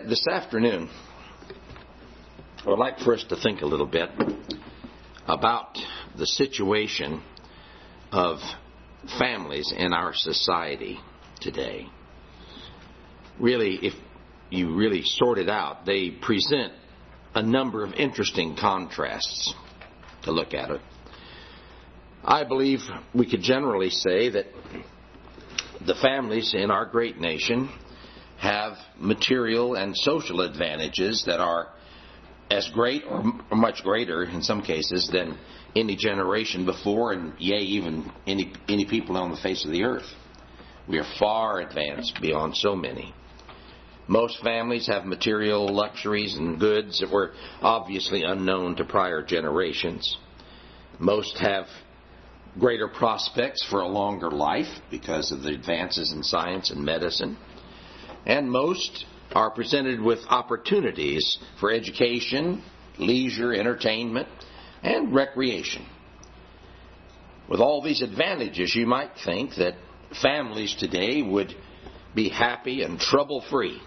This afternoon, I would like for us to think a little bit about the situation of families in our society today. Really, if you really sort it out, they present a number of interesting contrasts to look at it. I believe we could generally say that the families in our great nation have material and social advantages that are as great or much greater in some cases than any generation before, and yea, even any people on the face of the earth. We are far advanced beyond so many. Most families have material luxuries and goods that were obviously unknown to prior generations. Most have greater prospects for a longer life because of the advances in science and medicine. And most are presented with opportunities for education, leisure, entertainment, and recreation. With all these advantages, you might think that families today would be happy and trouble-free.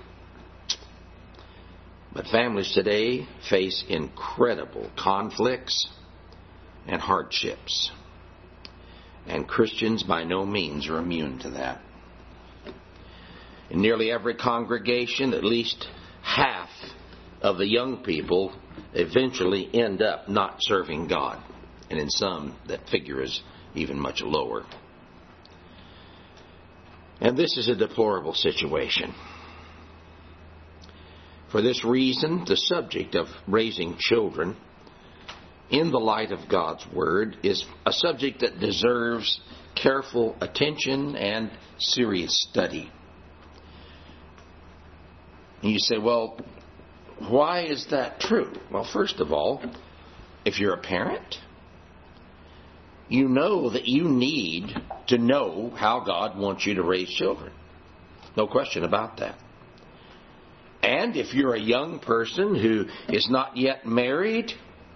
But families today face incredible conflicts and hardships. And Christians by no means are immune to that. In nearly every congregation, at least half of the young people eventually end up not serving God. And in some, that figure is even much lower. And this is a deplorable situation. For this reason, the subject of raising children in the light of God's Word is a subject that deserves careful attention and serious study. And you say, well, why is that true? Well, first of all, if you're a parent, you know that you need to know how God wants you to raise children. No question about that. And if you're a young person who is not yet married,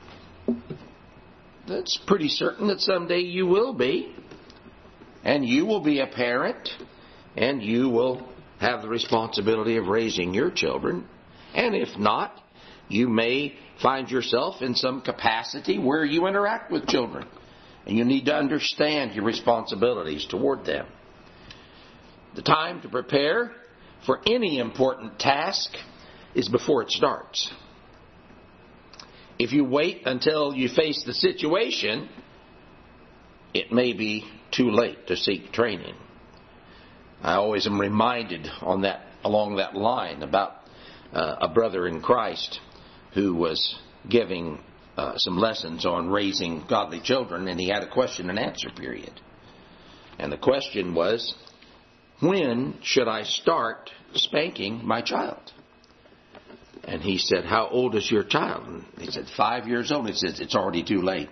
that's pretty certain that someday you will be. And you will be a parent, and you will have the responsibility of raising your children. And if not, you may find yourself in some capacity where you interact with children. And you need to understand your responsibilities toward them. The time to prepare for any important task is before it starts. If you wait until you face the situation, it may be too late to seek training. I always am reminded along that line about a brother in Christ who was giving some lessons on raising godly children, and he had a question and answer period. And the question was, when should I start spanking my child? And he said, how old is your child? And he said, 5 years old. He said, it's already too late.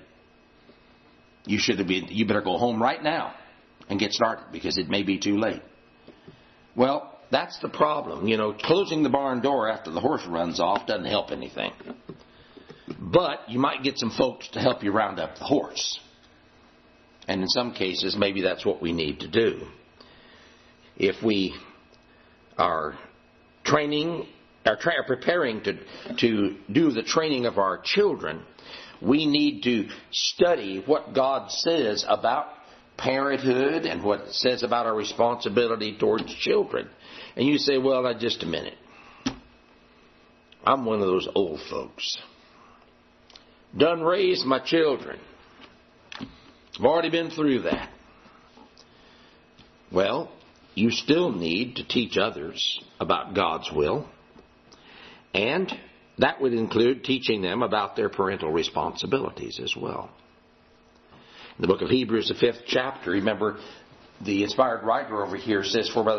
You better go home right now and get started because it may be too late. Well, that's the problem. Closing the barn door after the horse runs off doesn't help anything. But you might get some folks to help you round up the horse. And in some cases, maybe that's what we need to do. If we are preparing to do the training of our children, we need to study what God says about parenthood and what it says about our responsibility towards children. And you say, well, now just a minute. I'm one of those old folks. Done raised my children. I've already been through that. Well, you still need to teach others about God's will. And that would include teaching them about their parental responsibilities as well. In the book of Hebrews, the 5th chapter, remember the inspired writer over here says, by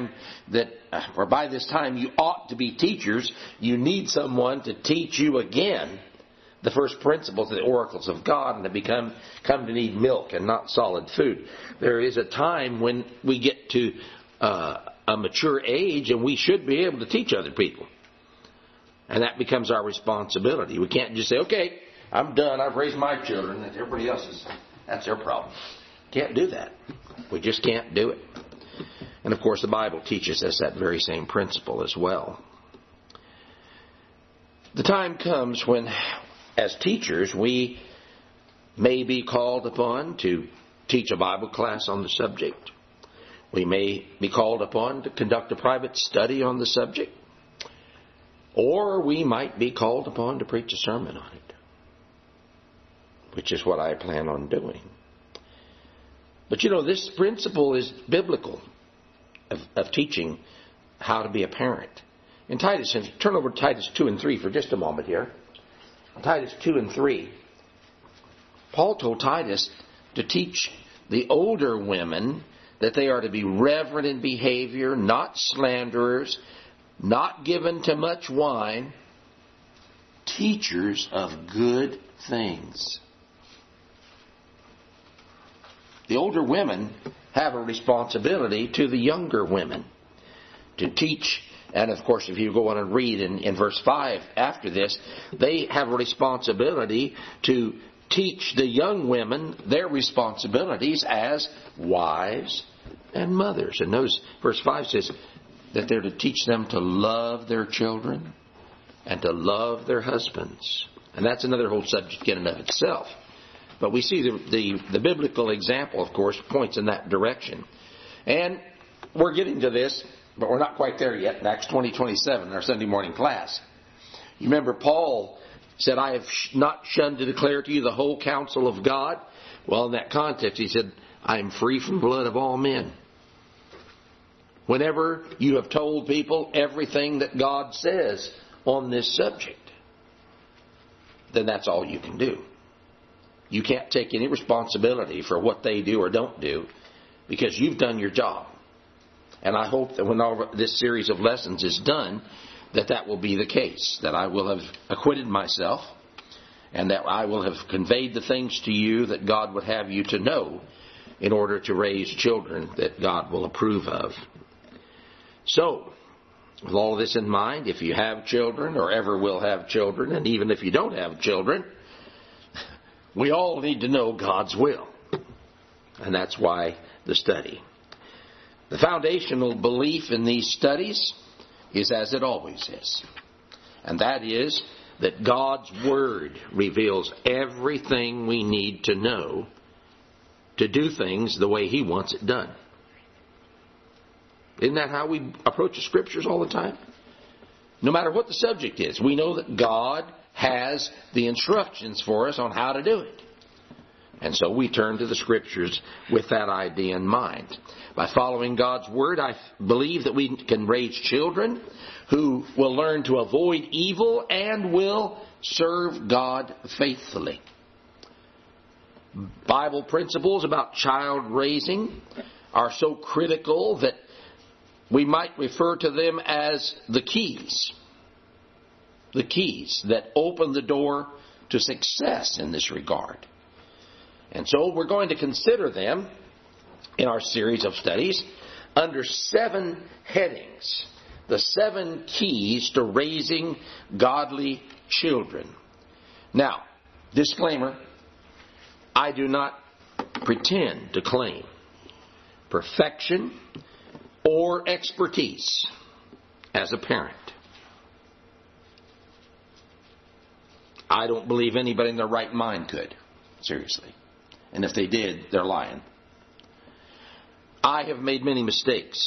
this time you ought to be teachers, you need someone to teach you again the first principles of the oracles of God, and to come to need milk and not solid food. There is a time when we get to a mature age, and we should be able to teach other people. And that becomes our responsibility. We can't just say, okay, I'm done, I've raised my children, and everybody else's, that's their problem. Can't do that. We just can't do it. And of course the Bible teaches us that very same principle as well. The time comes when, as teachers, we may be called upon to teach a Bible class on the subject. We may be called upon to conduct a private study on the subject. Or we might be called upon to preach a sermon on it, which is what I plan on doing. But this principle is biblical of teaching how to be a parent. In Titus, turn over to Titus 2 and 3 for just a moment here. Titus 2 and 3. Paul told Titus to teach the older women that they are to be reverent in behavior, not slanderers, not given to much wine, teachers of good things. The older women have a responsibility to the younger women to teach. And of course, if you go on and read in verse 5 after this, they have a responsibility to teach the young women their responsibilities as wives and mothers. And notice verse 5 says that they're to teach them to love their children and to love their husbands. And that's another whole subject in and of itself. But we see the biblical example, of course, points in that direction. And we're getting to this, but we're not quite there yet in Acts 20:27 in our Sunday morning class. You remember Paul said, I have not shunned to declare to you the whole counsel of God. Well, in that context, he said, I am free from the blood of all men. Whenever you have told people everything that God says on this subject, then that's all you can do. You can't take any responsibility for what they do or don't do because you've done your job. And I hope that when all this series of lessons is done, that will be the case, that I will have acquitted myself and that I will have conveyed the things to you that God would have you to know in order to raise children that God will approve of. So, with all this in mind, if you have children or ever will have children, and even if you don't have children, we all need to know God's will. And that's why the study. The foundational belief in these studies is as it always is. And that is that God's Word reveals everything we need to know to do things the way He wants it done. Isn't that how we approach the Scriptures all the time? No matter what the subject is, we know that God has the instructions for us on how to do it. And so we turn to the Scriptures with that idea in mind. By following God's Word, I believe that we can raise children who will learn to avoid evil and will serve God faithfully. Bible principles about child raising are so critical that we might refer to them as the keys. The keys that open the door to success in this regard. And so we're going to consider them in our series of studies under 7 headings. The 7 keys to raising godly children. Now, disclaimer, I do not pretend to claim perfection or expertise as a parent. I don't believe anybody in their right mind could. Seriously. And if they did, they're lying. I have made many mistakes.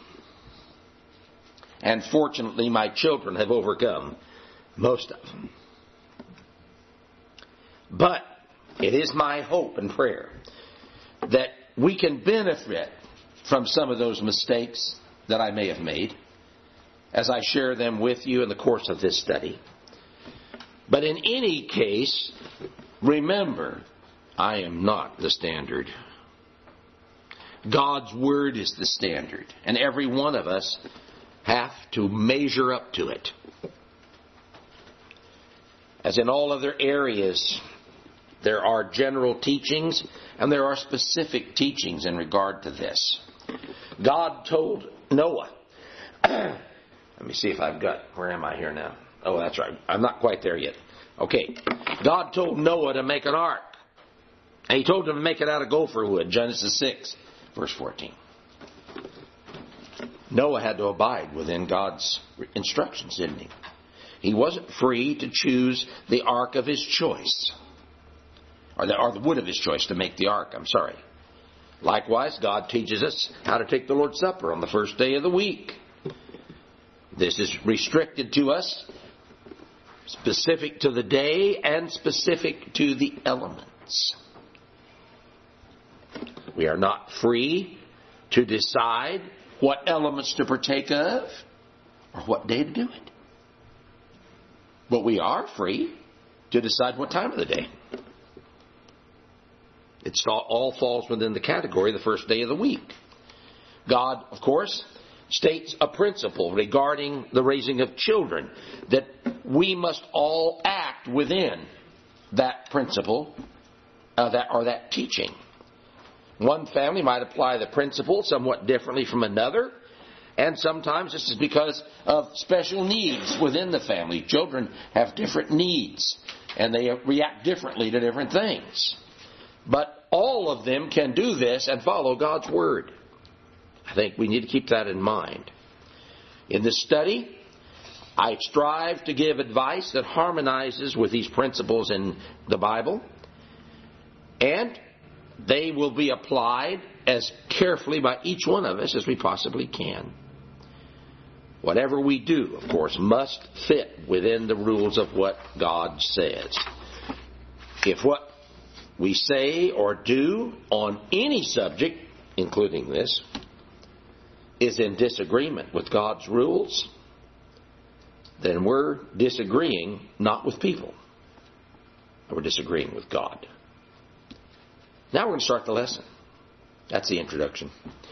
And fortunately, my children have overcome most of them. But it is my hope and prayer that we can benefit from some of those mistakes that I may have made as I share them with you in the course of this study. But in any case, remember, I am not the standard. God's Word is the standard, and every one of us have to measure up to it. As in all other areas, there are general teachings and there are specific teachings in regard to this. God told Noah, let me see if I've got, where am I here now? Oh, that's right. I'm not quite there yet. Okay. God told Noah to make an ark. And He told him to make it out of gopher wood. Genesis 6, verse 14. Noah had to abide within God's instructions, didn't he? He wasn't free to choose the ark of his choice. Or the wood of his choice to make the ark, Likewise, God teaches us how to take the Lord's Supper on the first day of the week. This is restricted to us, specific to the day and specific to the elements. We are not free to decide what elements to partake of or what day to do it. But we are free to decide what time of the day. It all falls within the category of the first day of the week. God, of course, states a principle regarding the raising of children, that we must all act within that principle that teaching. One family might apply the principle somewhat differently from another, and sometimes this is because of special needs within the family. Children have different needs, and they react differently to different things. But all of them can do this and follow God's Word. I think we need to keep that in mind. In this study, I strive to give advice that harmonizes with these principles in the Bible, and they will be applied as carefully by each one of us as we possibly can. Whatever we do, of course, must fit within the rules of what God says. If what we say or do on any subject, including this, is in disagreement with God's rules, then we're disagreeing not with people. We're disagreeing with God. Now we're going to start the lesson. That's the introduction.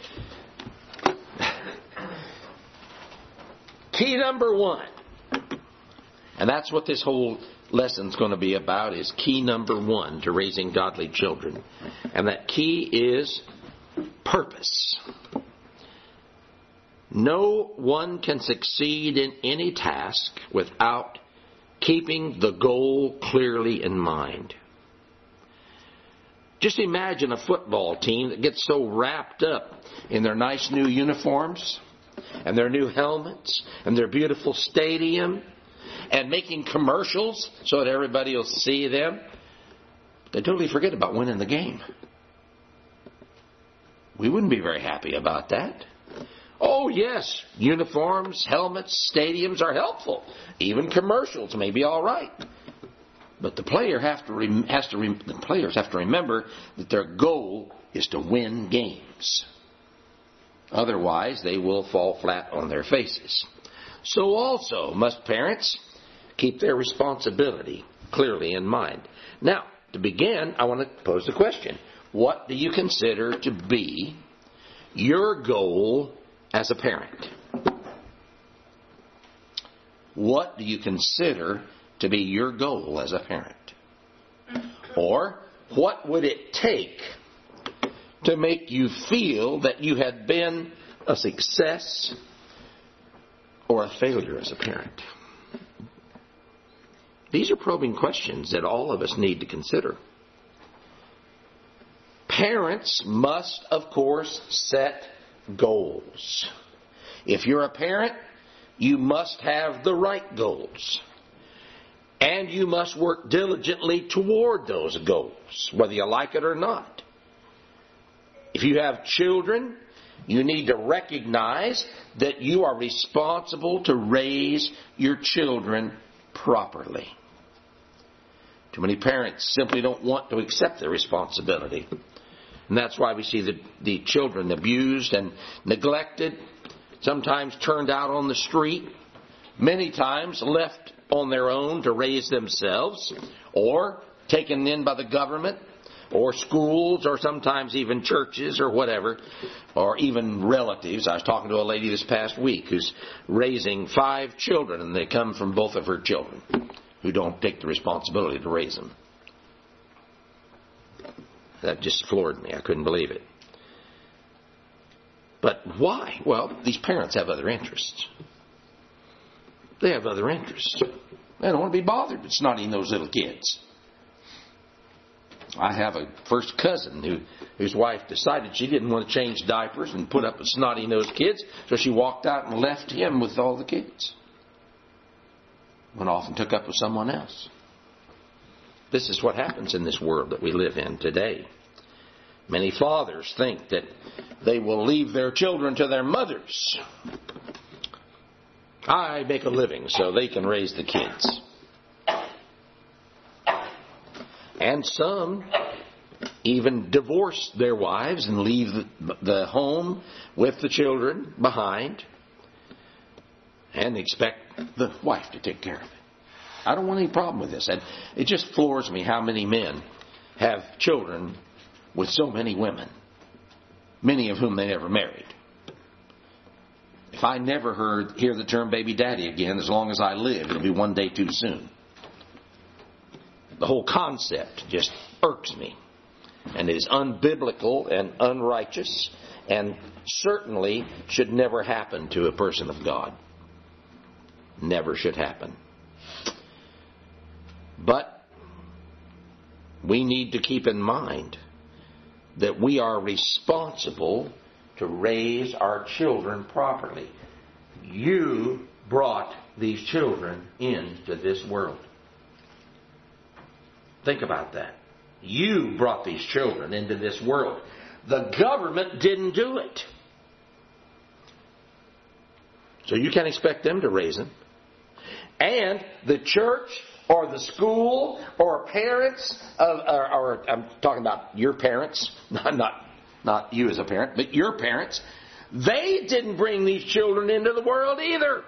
Key number 1. And that's what this whole lesson's going to be about, is key number 1 to raising godly children. And that key is purpose. No one can succeed in any task without keeping the goal clearly in mind. Just imagine a football team that gets so wrapped up in their nice new uniforms and their new helmets and their beautiful stadium and making commercials so that everybody will see them. They totally forget about winning the game. We wouldn't be very happy about that. Oh, yes, uniforms, helmets, stadiums are helpful. Even commercials may be all right. But the players have to remember that their goal is to win games. Otherwise, they will fall flat on their faces. So also must parents keep their responsibility clearly in mind. Now, to begin, I want to pose the question. What do you consider to be your goal as a parent? What do you consider to be your goal as a parent? Or what would it take to make you feel that you had been a success or a failure as a parent? These are probing questions that all of us need to consider. Parents must, of course, set goals. If you're a parent, you must have the right goals. And you must work diligently toward those goals, whether you like it or not. If you have children, you need to recognize that you are responsible to raise your children properly. Too many parents simply don't want to accept their responsibility. And that's why we see the children abused and neglected, sometimes turned out on the street, many times left on their own to raise themselves, or taken in by the government, or schools, or sometimes even churches, or whatever, or even relatives. I was talking to a lady this past week who's raising 5 children, and they come from both of her children who don't take the responsibility to raise them. That just floored me. I couldn't believe it. But why? Well, these parents have other interests. They have other interests. They don't want to be bothered with snotty those little kids. I have a first cousin whose wife decided she didn't want to change diapers and put up with snotty-nosed kids, so she walked out and left him with all the kids. went off and took up with someone else. This is what happens in this world that we live in today. Many fathers think that they will leave their children to their mothers. I make a living so they can raise the kids. And some even divorce their wives and leave the home with the children behind and expect the wife to take care of it. I don't want any problem with this. And it just floors me how many men have children with so many women, many of whom they never married. If I never hear the term baby daddy again, as long as I live, it'll be one day too soon. The whole concept just irks me. And it is unbiblical and unrighteous and certainly should never happen to a person of God. Never should happen. But we need to keep in mind that we are responsible to raise our children properly. You brought these children into this world. Think about that. You brought these children into this world. The government didn't do it. So you can't expect them to raise them. And the church or the school or parents, or I'm talking about your parents, not you as a parent, but your parents, they didn't bring these children into the world either.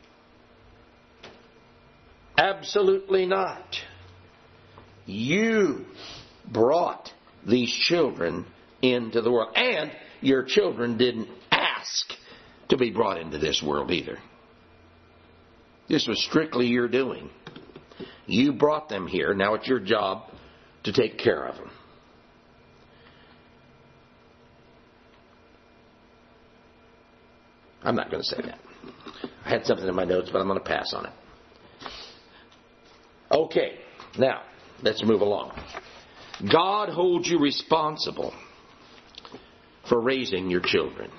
Absolutely not. You brought these children into the world. And your children didn't ask to be brought into this world either. This was strictly your doing. You brought them here. Now it's your job to take care of them. I'm not going to say that. I had something in my notes, but I'm going to pass on it. Okay, now let's move along. God holds you responsible for raising your children.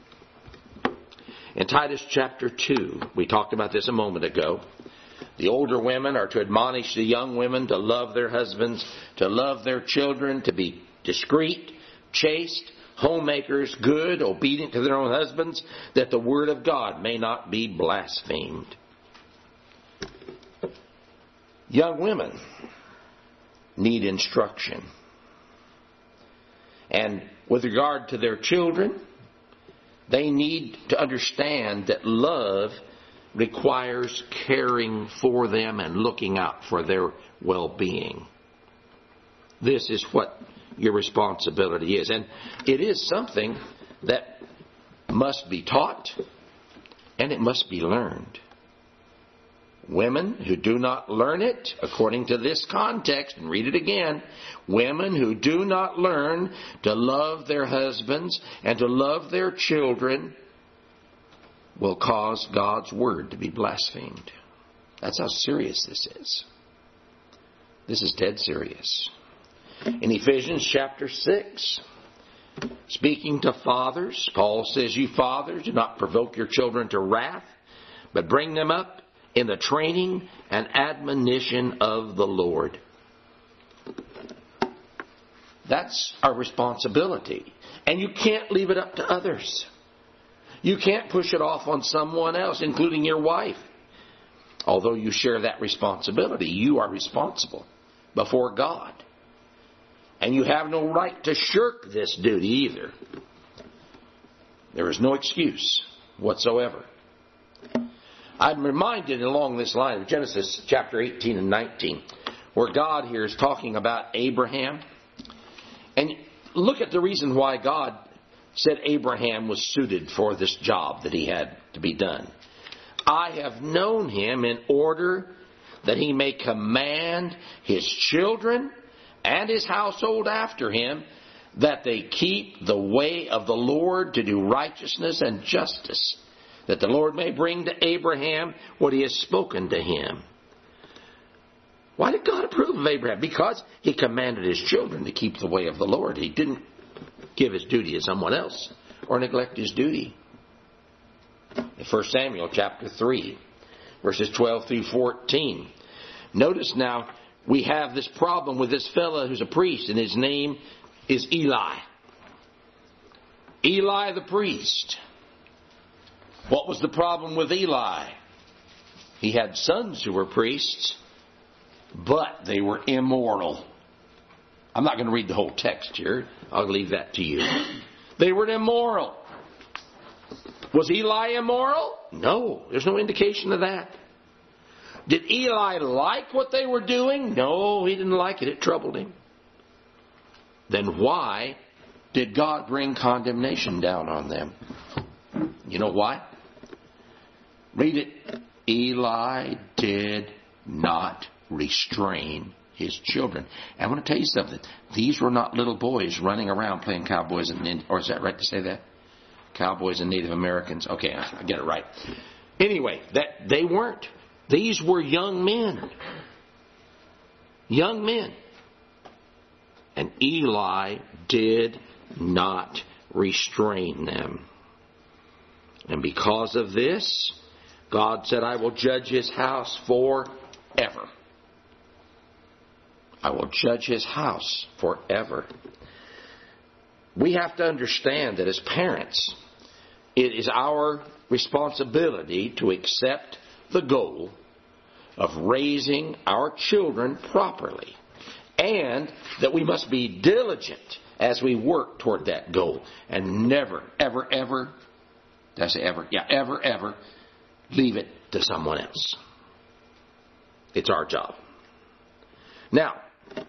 In Titus chapter 2, we talked about this a moment ago. The older women are to admonish the young women to love their husbands, to love their children, to be discreet, chaste, homemakers, good, obedient to their own husbands, that the word of God may not be blasphemed. Young women need instruction. And with regard to their children, they need to understand that love requires caring for them and looking out for their well-being. This is what your responsibility is. And it is something that must be taught and it must be learned. Women who do not learn it, according to this context, and read it again, women who do not learn to love their husbands and to love their children will cause God's word to be blasphemed. That's how serious this is. This is dead serious. In Ephesians chapter 6, speaking to fathers, Paul says, "You fathers, do not provoke your children to wrath, but bring them up in the training and admonition of the Lord." That's our responsibility. And you can't leave it up to others. You can't push it off on someone else, including your wife. Although you share that responsibility, you are responsible before God. And you have no right to shirk this duty either. There is no excuse whatsoever. I'm reminded along this line of Genesis chapter 18 and 19, where God here is talking about Abraham. And look at the reason why God said Abraham was suited for this job that he had to be done. "I have known him in order that he may command his children and his household after him, that they keep the way of the Lord to do righteousness and justice, that the Lord may bring to Abraham what he has spoken to him." Why did God approve of Abraham? Because he commanded his children to keep the way of the Lord. He didn't give his duty to someone else or neglect his duty. In 1 Samuel chapter 3, verses 12 through 14. Notice now, we have this problem with this fellow who's a priest, and his name is Eli. Eli the priest. What was the problem with Eli? He had sons who were priests, but they were immoral. I'm not going to read the whole text here. I'll leave that to you. They were immoral. Was Eli immoral? No, there's no indication of that. Did Eli like what they were doing? No, he didn't like it. It troubled him. Then why did God bring condemnation down on them? You know why? Read it. Eli did not restrain his children. And I want to tell you something. These were not little boys running around playing cowboys and, or is that right to say that? Cowboys and Native Americans. Okay, I get it right. Anyway, that they weren't. These were young men. Young men. And Eli did not restrain them. And because of this, God said, I will judge his house forever. I will judge his house forever. We have to understand that as parents, it is our responsibility to accept the goal of raising our children properly, and that we must be diligent as we work toward that goal, and never, ever, ever, did I say ever? Yeah, ever, ever leave it to someone else. It's our job. Now,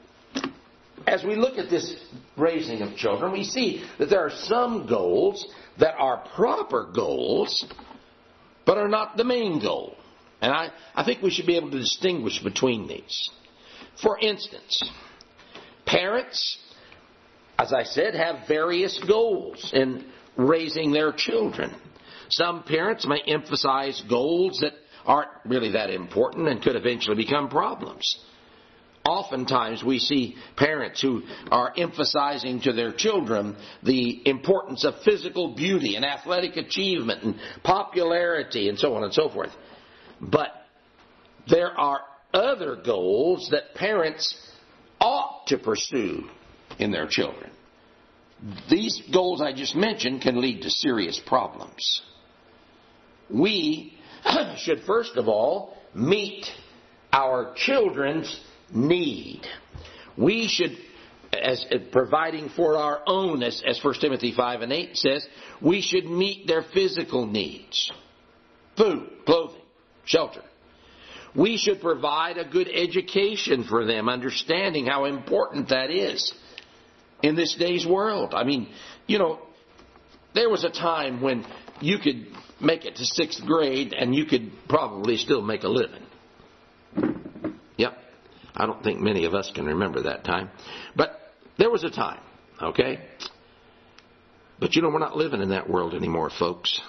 as we look at this raising of children, we see that there are some goals that are proper goals, but are not the main goal. And I think we should be able to distinguish between these. For instance, parents, as I said, have various goals in raising their children. Some parents may emphasize goals that aren't really that important and could eventually become problems. Oftentimes we see parents who are emphasizing to their children the importance of physical beauty and athletic achievement and popularity and so on and so forth. But there are other goals that parents ought to pursue in their children. These goals I just mentioned can lead to serious problems. We should first of all meet our children's need. We should, as providing for our own, as 1 Timothy 5:8 says, we should meet their physical needs. Food, clothing, shelter. We should provide a good education for them, understanding how important that is in this day's world. I mean, you know, there was a time when you could make it to 6th grade and you could probably still make a living. Yep. I don't think many of us can remember that time. But there was a time, okay? But you know, we're not living in that world anymore, folks.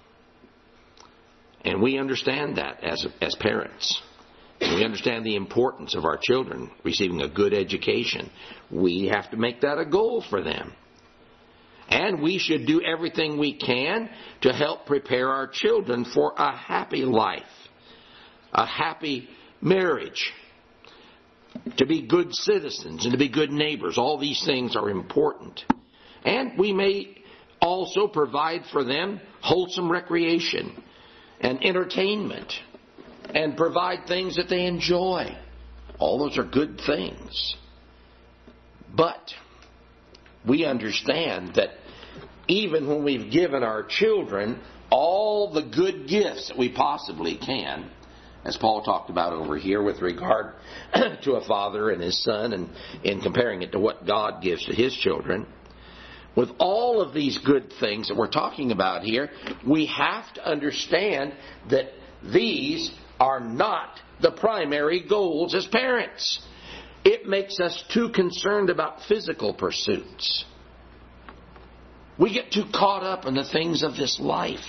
And we understand that as parents. And we understand the importance of our children receiving a good education. We have to make that a goal for them. And we should do everything we can to help prepare our children for a happy life, a happy marriage, to be good citizens and to be good neighbors. All these things are important. And we may also provide for them wholesome recreation and entertainment and provide things that they enjoy. All those are good things. But we understand that even when we've given our children all the good gifts that we possibly can, as Paul talked about over here with regard to a father and his son, and in comparing it to what God gives to his children, with all of these good things that we're talking about here, we have to understand that these are not the primary goals as parents. It makes us too concerned about physical pursuits. We get too caught up in the things of this life.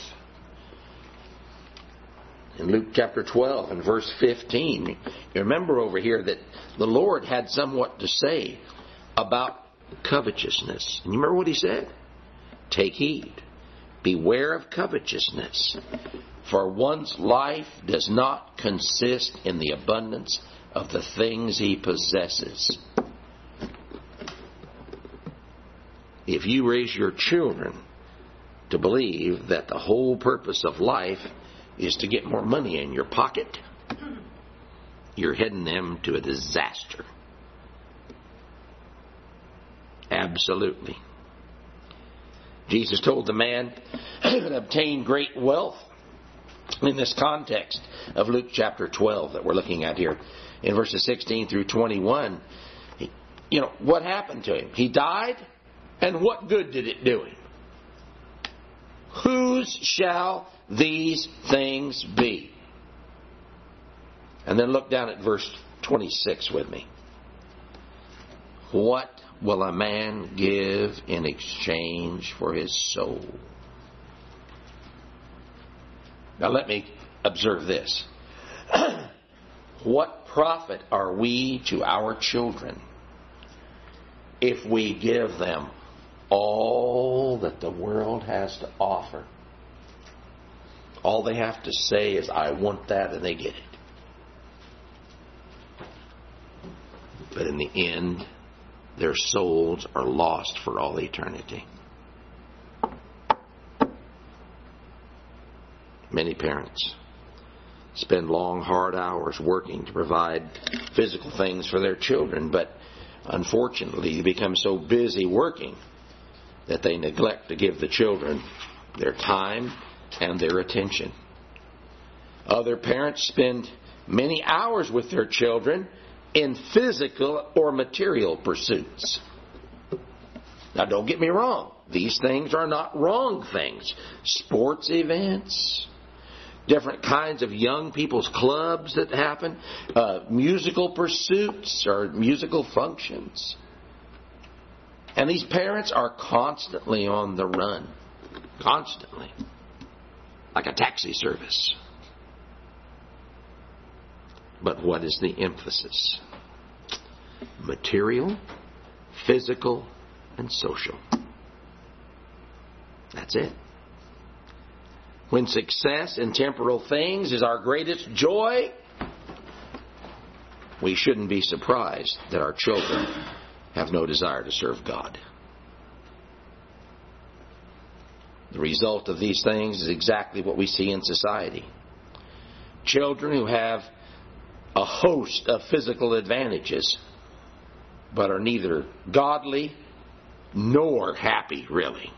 In Luke chapter 12 and verse 15, you remember over here that the Lord had somewhat to say about covetousness. And you remember what he said? Take heed. Beware of covetousness, for one's life does not consist in the abundance of the things he possesses. If you raise your children to believe that the whole purpose of life is to get more money in your pocket, you're heading them to a disaster. Absolutely. Jesus told the man that obtained great wealth in this context of Luke chapter 12 that we're looking at here in verses 16 through 21. What happened to him? He died, and what good did it do him? Whose shall these things be? And then look down at verse 26 with me. What will a man give in exchange for his soul? Now let me observe this. What profit are we to our children if we give them all that the world has to offer? All they have to say is, I want that, and they get it. But in the end, their souls are lost for all eternity. Many parents spend long, hard hours working to provide physical things for their children, but unfortunately they become so busy working that they neglect to give the children their time and their attention. Other parents spend many hours with their children in physical or material pursuits. Now, don't get me wrong. These things are not wrong things. Sports events, different kinds of young people's clubs that happen, musical pursuits or musical functions. And these parents are constantly on the run. Constantly. Like a taxi service. But what is the emphasis? Material, physical, and social. That's it. When success in temporal things is our greatest joy, we shouldn't be surprised that our children have no desire to serve God. The result of these things is exactly what we see in society. Children who have a host of physical advantages, but are neither godly nor happy, really.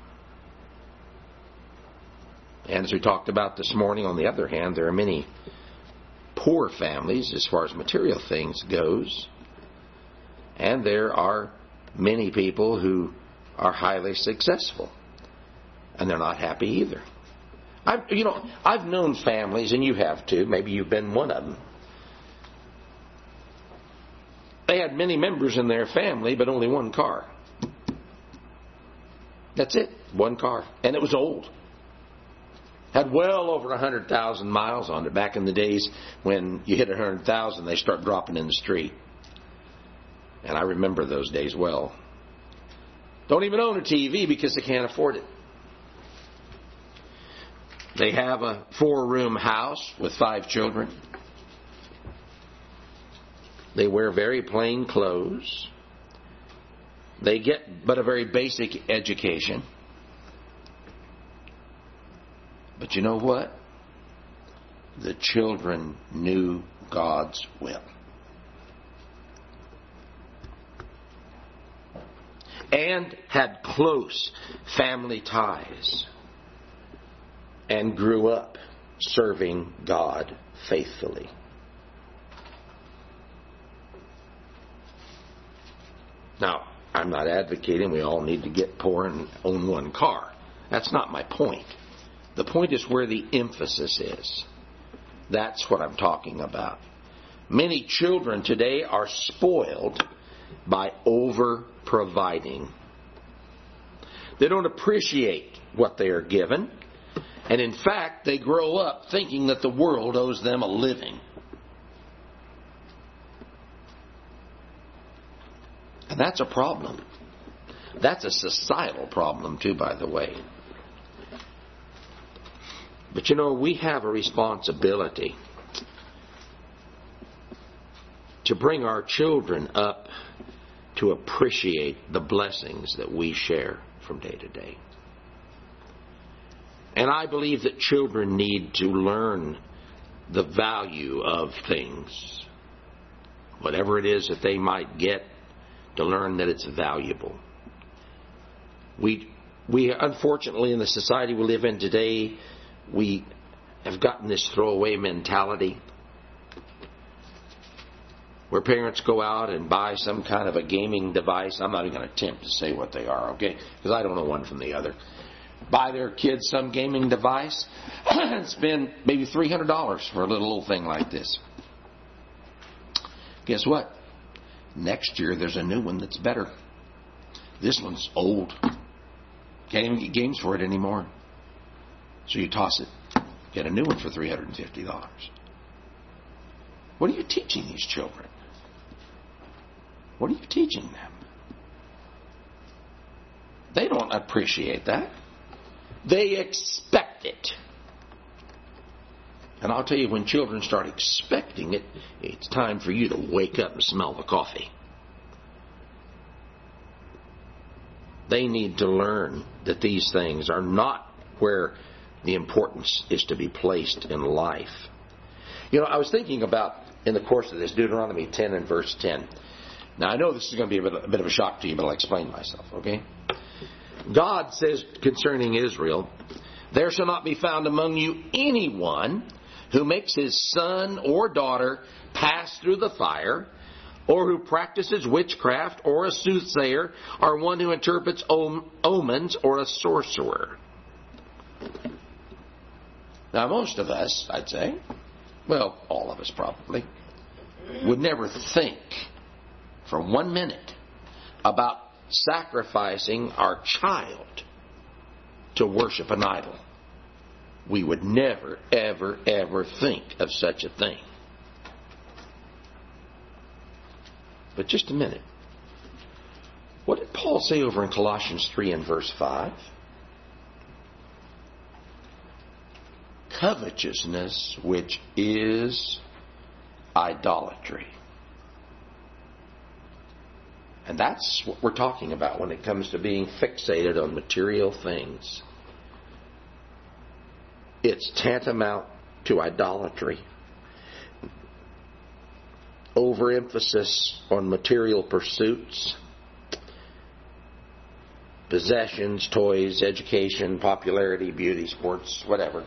And as we talked about this morning, on the other hand, there are many poor families as far as material things goes, and there are many people who are highly successful, and they're not happy either. I've known families, and you have too, maybe you've been one of them. They had many members in their family, but only one car. That's it. One car. And it was old. Had well over 100,000 miles on it. Back in the days when you hit 100,000, they start dropping in the street. And I remember those days well. Don't even own a TV because they can't afford it. They have a 4-room house with 5 children. They wear very plain clothes. They get but a very basic education. But you know what? The children knew God's will. And had close family ties. And grew up serving God faithfully. Now, I'm not advocating we all need to get poor and own one car. That's not my point. The point is where the emphasis is. That's what I'm talking about. Many children today are spoiled by over-providing. They don't appreciate what they are given. And in fact, they grow up thinking that the world owes them a living. And that's a problem. That's a societal problem too, by the way. But we have a responsibility to bring our children up to appreciate the blessings that we share from day to day. And I believe that children need to learn the value of things, whatever it is that they might get, to learn that it's valuable. We unfortunately, in the society we live in today, we have gotten this throwaway mentality where parents go out and buy some kind of a gaming device. I'm not even going to attempt to say what they are, okay? Because I don't know one from the other. Buy their kids some gaming device and spend maybe $300 for a little old thing like this. Guess what? Next year there's a new one that's better. This one's old. Can't even get games for it anymore. So you toss it. Get a new one for $350. What are you teaching these children? What are you teaching them? They don't appreciate that. They expect it. And I'll tell you, when children start expecting it, it's time for you to wake up and smell the coffee. They need to learn that these things are not where the importance is to be placed in life. I was thinking about, in the course of this, Deuteronomy 10 and verse 10. Now, I know this is going to be a bit of a shock to you, but I'll explain myself, okay? God says concerning Israel, "There shall not be found among you anyone who makes his son or daughter pass through the fire, or who practices witchcraft, or a soothsayer, or one who interprets omens, or a sorcerer." Now, most of us, I'd say, well, all of us probably, would never think for 1 minute about sacrificing our child to worship an idol. We would never, ever, ever think of such a thing. But just a minute. What did Paul say over in Colossians 3 and verse 5? Covetousness, which is idolatry. And that's what we're talking about when it comes to being fixated on material things. It's tantamount to idolatry. Overemphasis on material pursuits, possessions, toys, education, popularity, beauty, sports, whatever.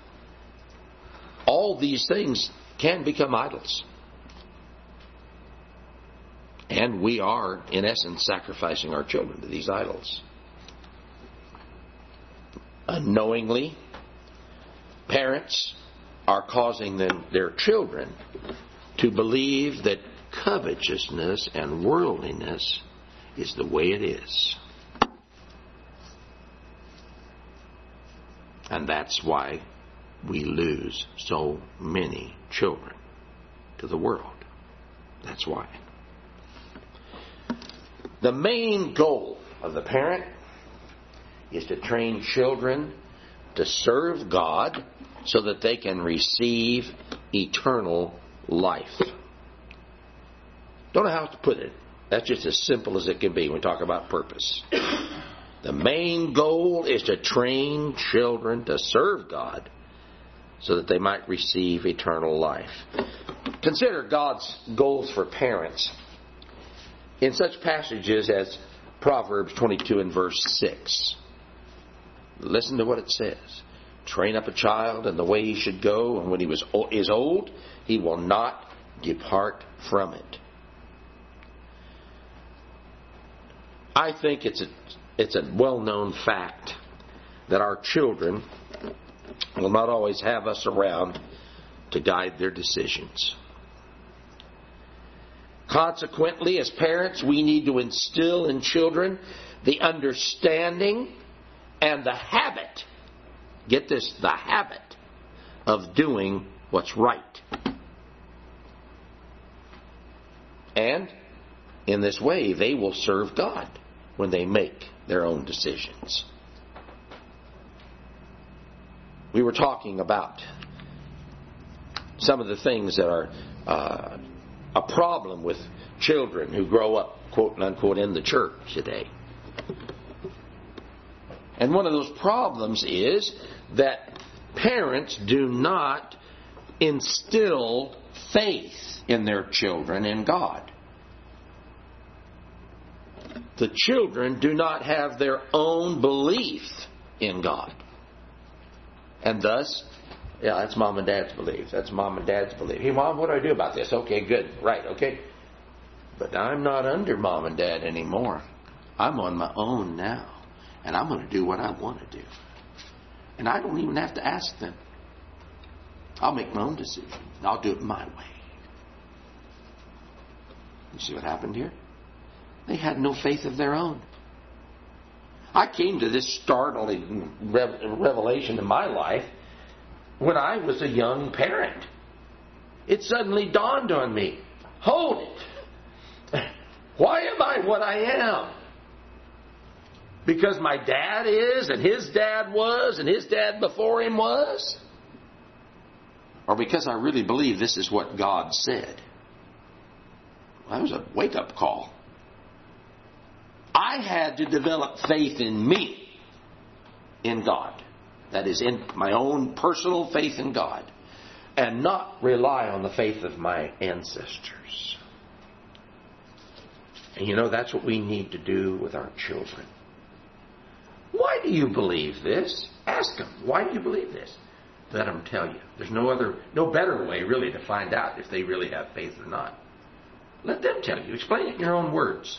All these things can become idols. And we are, in essence, sacrificing our children to these idols. Unknowingly, parents are causing their children to believe that covetousness and worldliness is the way it is. And that's why we lose so many children to the world. That's why. The main goal of the parent is to train children to serve God so that they can receive eternal life. Don't know how to put it. That's just as simple as it can be when we talk about purpose. The main goal is to train children to serve God so that they might receive eternal life. Consider God's goals for parents in such passages as Proverbs 22 and verse 6. Listen to what it says. Train up a child in the way he should go, and when he is old, he will not depart from it. I think it's a well-known fact that our children will not always have us around to guide their decisions. Consequently, as parents, we need to instill in children the understanding and the habit, get this, the habit of doing what's right. And in this way, they will serve God when they make their own decisions. we were talking about some of the things that are a problem with children who grow up, quote unquote, in the church today. And one of those problems is that parents do not instill faith in their children in God. The children do not have their own belief in God. And thus, yeah, that's mom and dad's belief. That's mom and dad's belief. Hey, mom, what do I do about this? Okay, good. Right, okay. But I'm not under mom and dad anymore. I'm on my own now. And I'm going to do what I want to do. And I don't even have to ask them. I'll make my own decision. I'll do it my way. You see what happened here? They had no faith of their own. I came to this startling revelation in my life when I was a young parent. It suddenly dawned on me. Hold it. Why am I what I am? Because my dad is, and his dad was, and his dad before him was? Or because I really believe this is what God said? Well, that was a wake-up call. I had to develop faith in me, in God. That is, in my own personal faith in God. And not rely on the faith of my ancestors. And you know, that's what we need to do with our children. Why do you believe this? Ask them, why do you believe this? Let them tell you. There's no better way really to find out if they really have faith or not. Let them tell you. Explain it in your own words.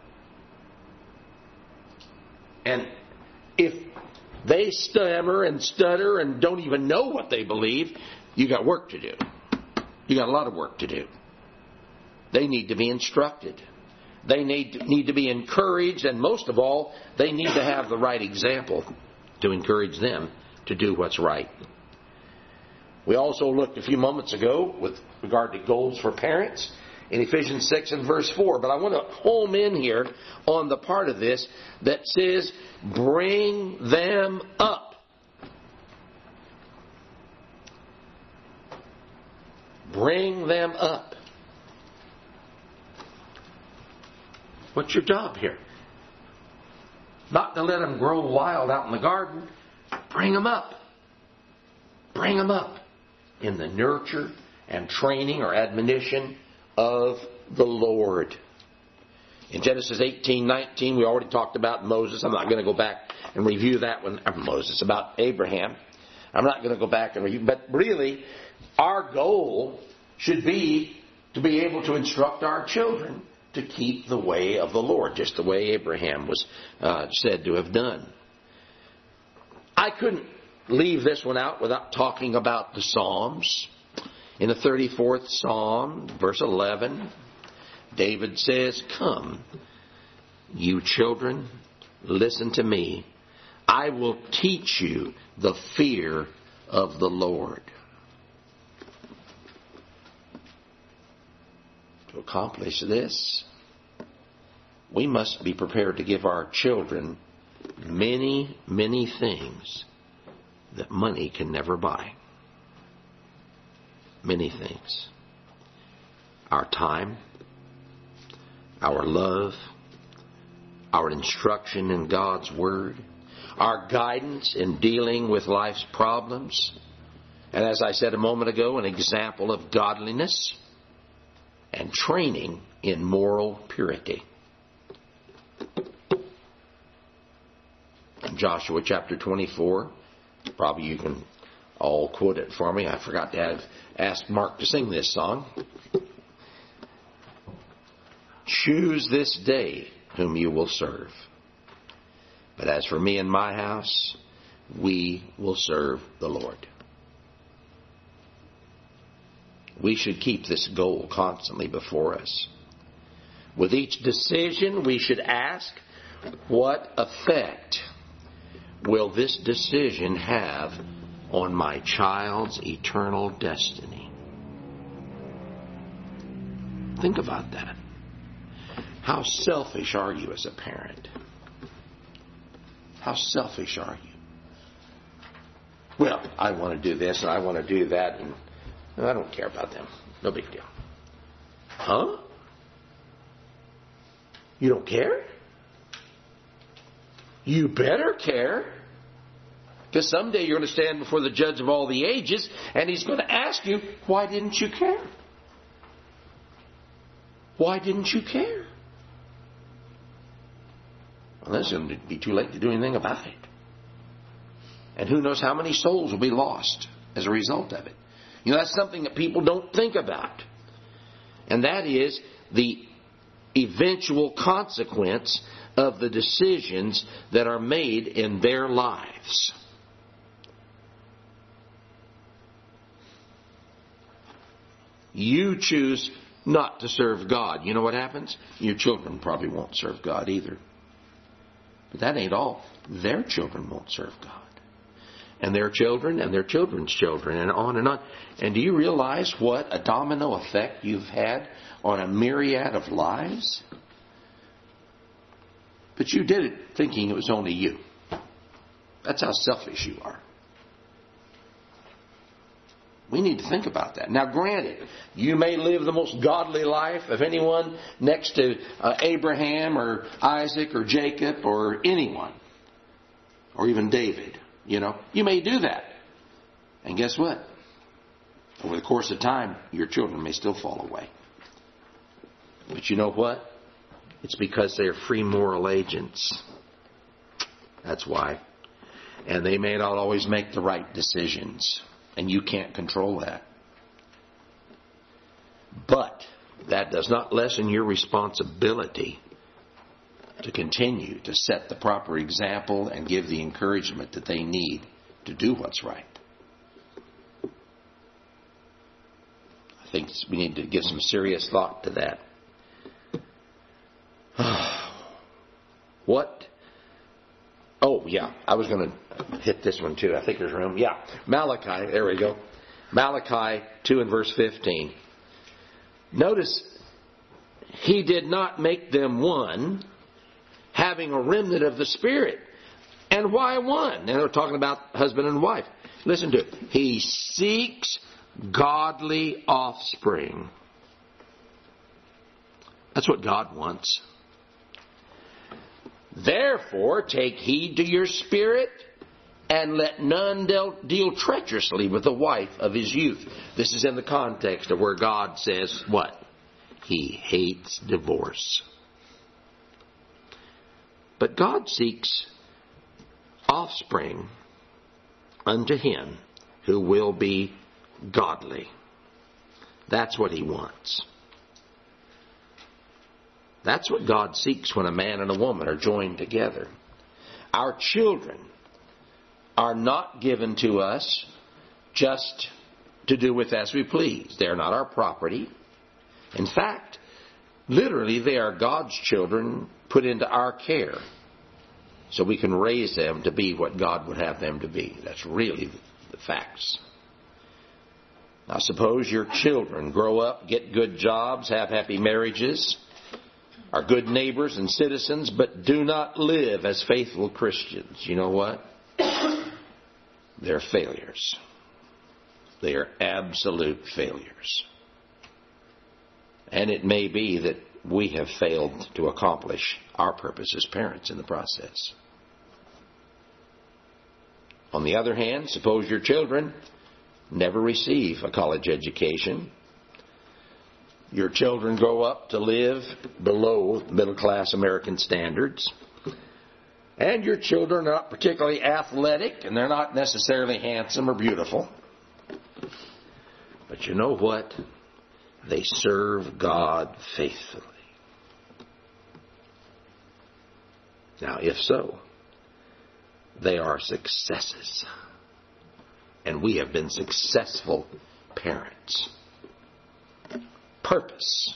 And if they stammer and stutter and don't even know what they believe, you got work to do. You got a lot of work to do. They need to be instructed. They need to be encouraged, and most of all, they need to have the right example to encourage them to do what's right. We also looked a few moments ago with regard to goals for parents in Ephesians 6 and verse 4. But I want to home in here on the part of this that says, bring them up. Bring them up. What's your job here? Not to let them grow wild out in the garden. Bring them up. Bring them up in the nurture and training or admonition of the Lord. In Genesis 18:19, we already talked about Moses. I'm not going to go back and review that one. About Abraham. I'm not going to go back and review. But really, our goal should be to be able to instruct our children to keep the way of the Lord, just the way Abraham was said to have done. I couldn't leave this one out without talking about the Psalms. In the 34th Psalm, verse 11, David says, "Come, you children, listen to me. I will teach you the fear of the Lord." To accomplish this, we must be prepared to give our children many, many things that money can never buy. Many things. Our time, our love, our instruction in God's Word, our guidance in dealing with life's problems, and as I said a moment ago, an example of godliness and training in moral purity. In Joshua chapter 24, probably you can all quote it for me. I forgot to ask Mark to sing this song. Choose this day whom you will serve. But as for me and my house, we will serve the Lord. We should keep this goal constantly before us. With each decision, we should ask, what effect will this decision have on my child's eternal destiny? Think about that. How selfish are you as a parent? How selfish are you? Well, I want to do this and I want to do that, and I don't care about them. No big deal. Huh? You don't care? You better care. Because someday you're going to stand before the judge of all the ages, and he's going to ask you, why didn't you care? Why didn't you care? Well, it's going to be too late to do anything about it. And who knows how many souls will be lost as a result of it. You know, that's something that people don't think about. And that is the eventual consequence of the decisions that are made in their lives. You choose not to serve God. You know what happens? Your children probably won't serve God either. But that ain't all. Their children won't serve God. And their children and their children's children, and on and on. And do you realize what a domino effect you've had on a myriad of lives? But you did it thinking it was only you. That's how selfish you are. We need to think about that. Now, granted, you may live the most godly life of anyone next to Abraham or Isaac or Jacob or anyone, or even David. You know, you may do that. And guess what? Over the course of time, your children may still fall away. But you know what? It's because they're free moral agents. That's why. And they may not always make the right decisions. And you can't control that. But that does not lessen your responsibility to continue to set the proper example and give the encouragement that they need to do what's right. I think we need to give some serious thought to that. What? Oh, yeah. I was going to hit this one too. I think there's room. Yeah. Malachi. There we go. Malachi 2 and verse 15. Notice, he did not make them one, having a remnant of the Spirit. And why one? And they're talking about husband and wife. Listen to it. He seeks godly offspring. That's what God wants. Therefore, take heed to your spirit, and let none deal treacherously with the wife of his youth. This is in the context of where God says what? He hates divorce. But God seeks offspring unto him who will be godly. That's what he wants. That's what God seeks when a man and a woman are joined together. Our children are not given to us just to do with as we please. They are not our property. In fact, literally, they are God's children put into our care so we can raise them to be what God would have them to be. That's really the facts. Now, suppose your children grow up, get good jobs, have happy marriages, are good neighbors and citizens, but do not live as faithful Christians. You know what? They're failures. They are absolute failures. And it may be that we have failed to accomplish our purpose as parents in the process. On the other hand, suppose your children never receive a college education. Your children grow up to live below middle-class American standards. And your children are not particularly athletic, and they're not necessarily handsome or beautiful. But you know what? They serve God faithfully. Now, if so, they are successes. And we have been successful parents. Purpose.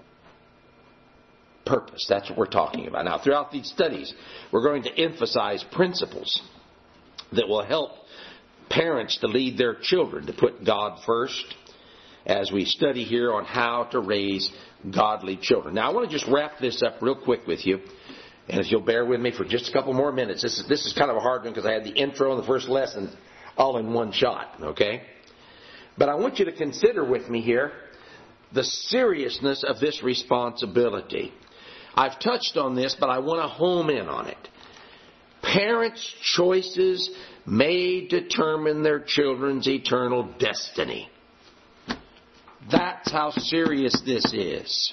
Purpose. That's what we're talking about. Now, throughout these studies, we're going to emphasize principles that will help parents to lead their children to put God first as we study here on how to raise godly children. Now, I want to just wrap this up real quick with you. And if you'll bear with me for just a couple more minutes, this is kind of a hard one because I had the intro in the first lesson. all in one shot, okay? But I want you to consider with me here the seriousness of this responsibility. I've touched on this, but I want to home in on it. Parents' choices may determine their children's eternal destiny. That's how serious this is.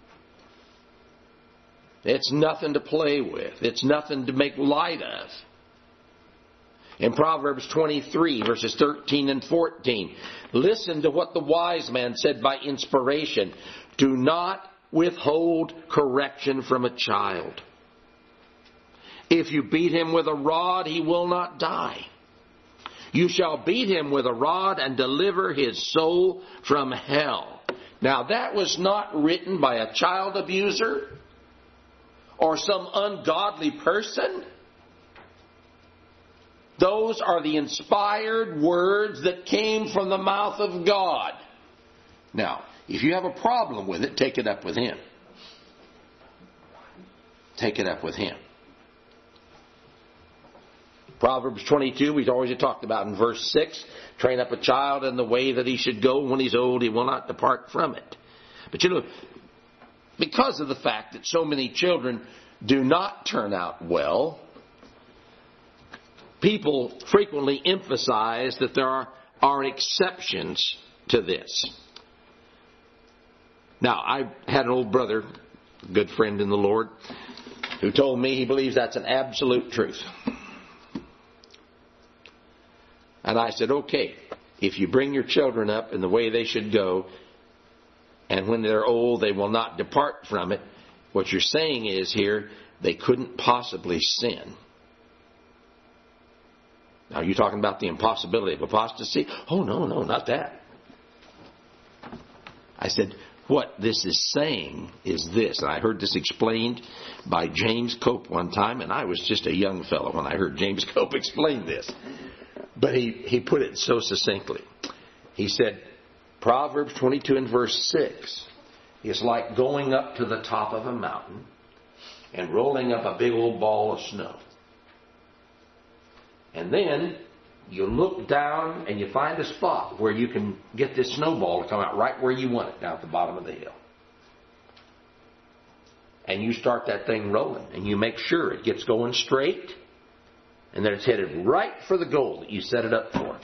It's nothing to play with. It's nothing to make light of. In Proverbs 23, verses 13 and 14, listen to what the wise man said by inspiration. Do not withhold correction from a child. If you beat him with a rod, he will not die. You shall beat him with a rod and deliver his soul from hell. Now that was not written by a child abuser or some ungodly person. Those are the inspired words that came from the mouth of God. Now, if you have a problem with it, take it up with Him. Take it up with Him. Proverbs 22, we've already talked about in verse 6. Train up a child in the way that he should go. When he's old, he will not depart from it. But you know, because of the fact that so many children do not turn out well, people frequently emphasize that there are exceptions to this. Now, I had an old brother, a good friend in the Lord, who told me he believes that's an absolute truth. And I said, okay, if you bring your children up in the way they should go, and when they're old they will not depart from it, what you're saying is here, they couldn't possibly sin. Now, are you talking about the impossibility of apostasy? Oh, no, not that. I said, what this is saying is this. And I heard this explained by James Cope one time, and I was just a young fellow when I heard James Cope explain this. But he put it so succinctly. He said, Proverbs 22 and verse 6 is like going up to the top of a mountain and rolling up a big old ball of snow. And then you look down and you find a spot where you can get this snowball to come out right where you want it, down at the bottom of the hill. And you start that thing rolling and you make sure it gets going straight and that it's headed right for the goal that you set it up for.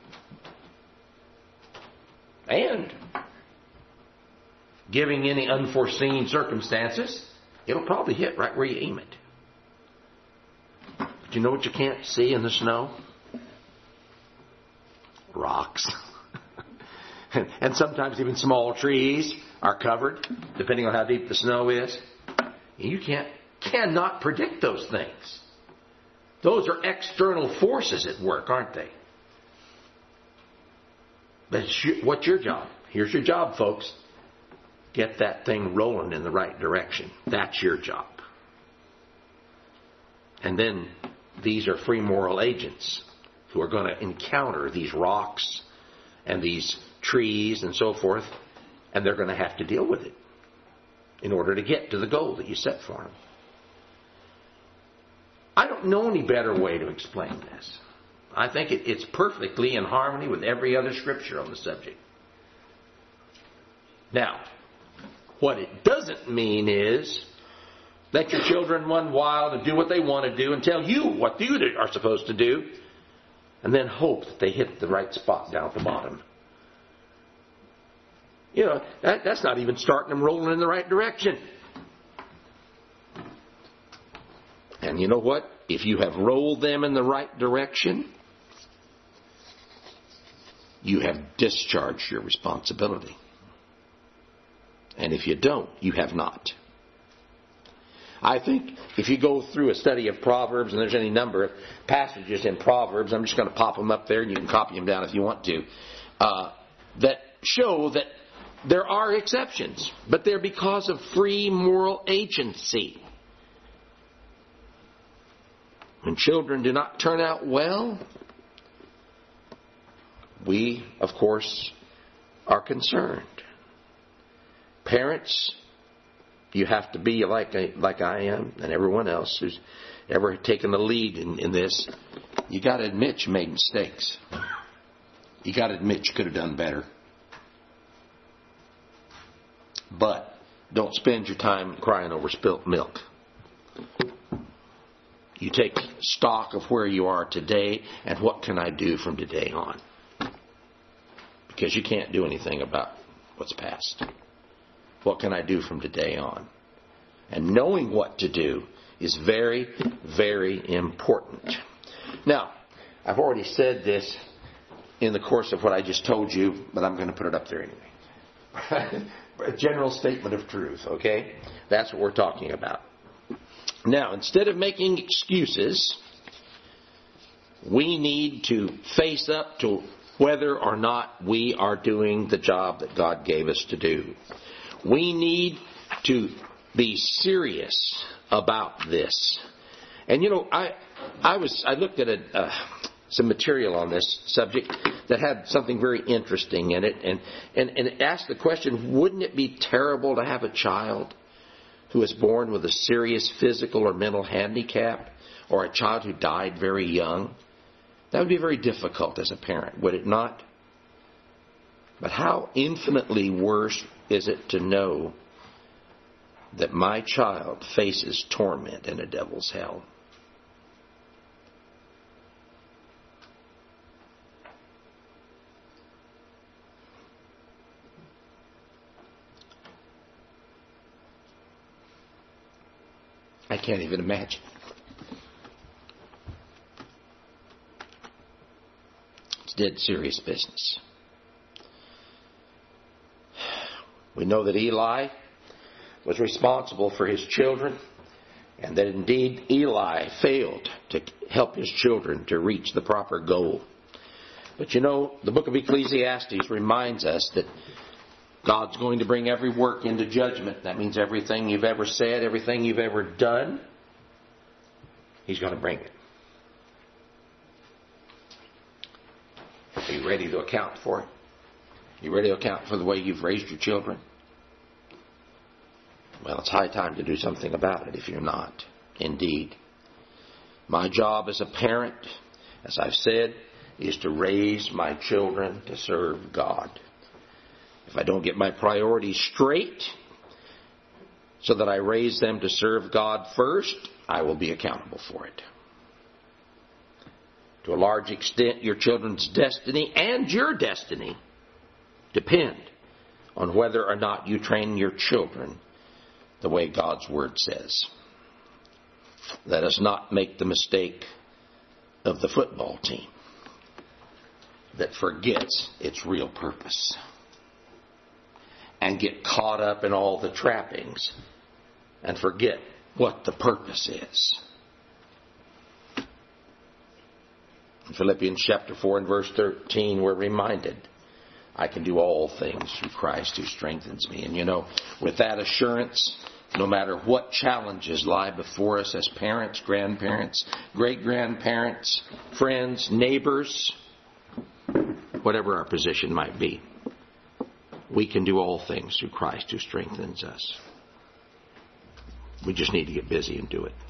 And giving any unforeseen circumstances, it'll probably hit right where you aim it. But you know what you can't see in the snow? Rocks. And sometimes even small trees are covered, depending on how deep the snow is. You cannot predict those things. Those are external forces at work, aren't they? But what's your job? Here's your job, folks. Get that thing rolling in the right direction. That's your job. And then these are free moral agents who are going to encounter these rocks and these trees and so forth, and they're going to have to deal with it in order to get to the goal that you set for them. I don't know any better way to explain this. I think it's perfectly in harmony with every other scripture on the subject. Now, what it doesn't mean is let your children run wild and do what they want to do and tell you what you are supposed to do and then hope that they hit the right spot down at the bottom. You know, that's not even starting them rolling in the right direction. And you know what? If you have rolled them in the right direction, you have discharged your responsibility. And if you don't, you have not. I think if you go through a study of Proverbs, and there's any number of passages in Proverbs, I'm just going to pop them up there and you can copy them down if you want to, that show that there are exceptions, but they're because of free moral agency. When children do not turn out well, we, of course, are concerned. Parents, you have to be like I am and everyone else who's ever taken the lead in this. You got to admit you made mistakes. You got to admit you could have done better. But don't spend your time crying over spilt milk. You take stock of where you are today and what can I do from today on. Because you can't do anything about what's past. What can I do from today on? And knowing what to do is very, very important. Now, I've already said this in the course of what I just told you, but I'm going to put it up there anyway. A general statement of truth, okay? That's what we're talking about. Now, instead of making excuses, we need to face up to whether or not we are doing the job that God gave us to do. We need to be serious about this. And you know, I looked at some material on this subject that had something very interesting in it, and it asked the question, wouldn't it be terrible to have a child who is born with a serious physical or mental handicap, or a child who died very young? That would be very difficult as a parent, would it not? But how infinitely worse is it to know that my child faces torment in a devil's hell? I can't even imagine. It's dead serious business. We know that Eli was responsible for his children, and that indeed Eli failed to help his children to reach the proper goal. But you know, the book of Ecclesiastes reminds us that God's going to bring every work into judgment. That means everything you've ever said, everything you've ever done, He's going to bring it. Are you ready to account for it? You ready to account for the way you've raised your children? Well, it's high time to do something about it if you're not. Indeed. My job as a parent, as I've said, is to raise my children to serve God. If I don't get my priorities straight so that I raise them to serve God first, I will be accountable for it. To a large extent, your children's destiny and your destiny depend on whether or not you train your children the way God's Word says. Let us not make the mistake of the football team that forgets its real purpose and get caught up in all the trappings and forget what the purpose is. In Philippians chapter 4 and verse 13, we're reminded, I can do all things through Christ who strengthens me. And you know, with that assurance, no matter what challenges lie before us as parents, grandparents, great-grandparents, friends, neighbors, whatever our position might be, we can do all things through Christ who strengthens us. We just need to get busy and do it.